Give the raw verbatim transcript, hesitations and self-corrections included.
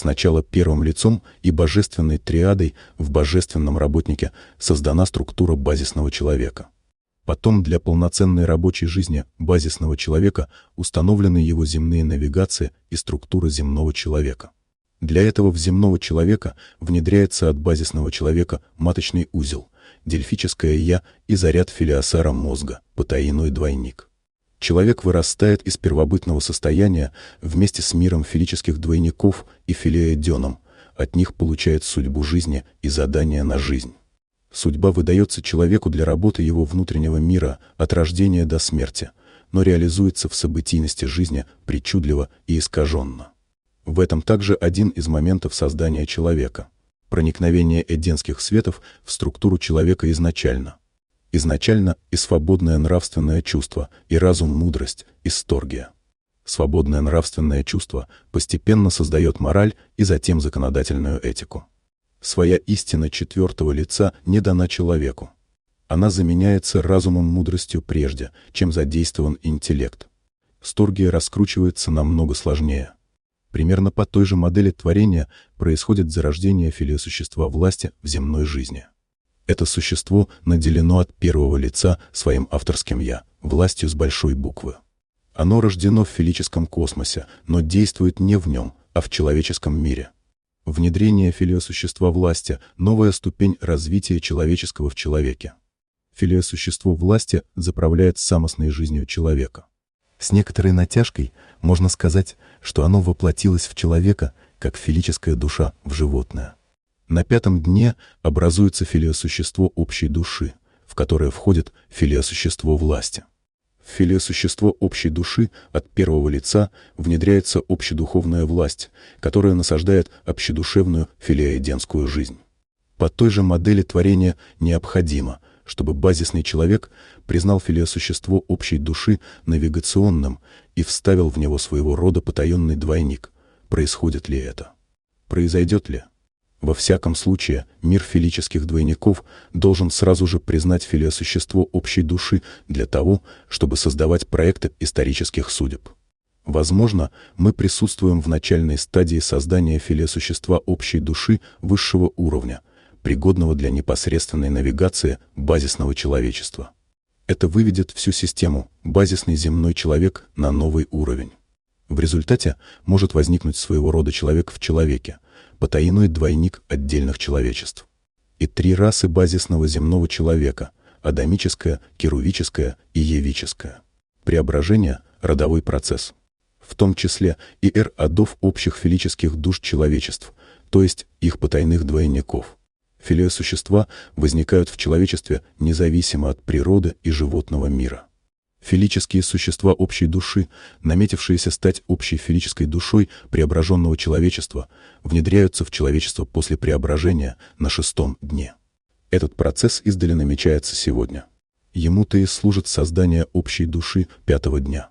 Сначала первым лицом и божественной триадой в божественном работнике создана структура базисного человека. Потом для полноценной рабочей жизни базисного человека установлены его земные навигации и структура земного человека. Для этого в земного человека внедряется от базисного человека маточный узел, дельфическое «я» и заряд филиосара мозга, потаиной двойник. Человек вырастает из первобытного состояния вместе с миром филических двойников и филеоденом, от них получает судьбу жизни и задание на жизнь. Судьба выдается человеку для работы его внутреннего мира от рождения до смерти, но реализуется в событийности жизни причудливо и искаженно. В этом также один из моментов создания человека – проникновение эдемских светов в структуру человека изначально. Изначально и свободное нравственное чувство, и разум-мудрость, исторгия. Свободное нравственное чувство постепенно создает мораль и затем законодательную этику. Своя истина четвертого лица не дана человеку. Она заменяется разумом-мудростью прежде, чем задействован интеллект. Сторгия раскручивается намного сложнее. Примерно по той же модели творения происходит зарождение филиосущества власти в земной жизни. Это существо наделено от первого лица своим авторским «я», властью с большой буквы. Оно рождено в филическом космосе, но действует не в нем, а в человеческом мире. Внедрение филиосущества власти – новая ступень развития человеческого в человеке. Филиосущество власти заправляет самостной жизнью человека. С некоторой натяжкой можно сказать, что оно воплотилось в человека, как филическая душа в животное. На пятом дне образуется филиосущество общей души, в которое входит филиосущество власти. В филиосущество общей души от первого лица внедряется общедуховная власть, которая насаждает общедушевную филиоэдемскую жизнь. По той же модели творения необходимо, чтобы базисный человек признал филиосущество общей души навигационным и вставил в него своего рода потаенный двойник. Происходит ли это? Произойдет ли? Во всяком случае, мир филических двойников должен сразу же признать филиосущество общей души для того, чтобы создавать проекты исторических судеб. Возможно, мы присутствуем в начальной стадии создания филиосущества общей души высшего уровня, пригодного для непосредственной навигации базисного человечества. Это выведет всю систему, базисный земной человек, на новый уровень. В результате может возникнуть своего рода человек в человеке, потаиной двойник отдельных человечеств. И три расы базисного земного человека – адамическое, керувическое и евическое. Преображение – родовой процесс. В том числе и эр-адов общих филических душ человечеств, то есть их потайных двойников. Филиосущества возникают в человечестве независимо от природы и животного мира. Филические существа общей души, наметившиеся стать общей филической душой преображенного человечества, внедряются в человечество после преображения на шестом дне. Этот процесс издали намечается сегодня. Ему-то и служит создание общей души пятого дня.